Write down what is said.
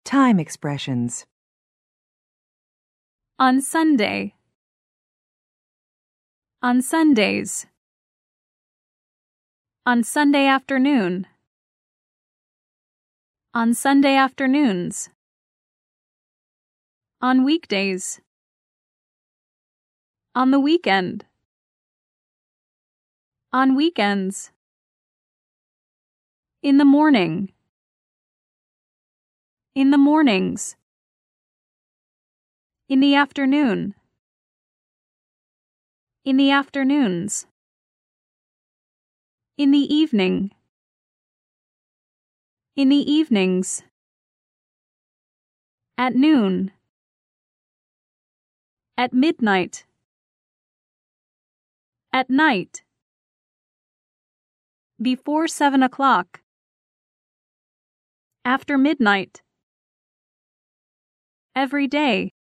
Time expressions. On Sunday. On Sundays. On Sunday afternoon. On Sunday afternoons. On weekdays. On the weekend. On weekends. In the morning. In the mornings. In the afternoon. In the afternoons. In the evening. In the evenings. At noon. At midnight. At night. Before 7 o'clock. After midnight. Every day.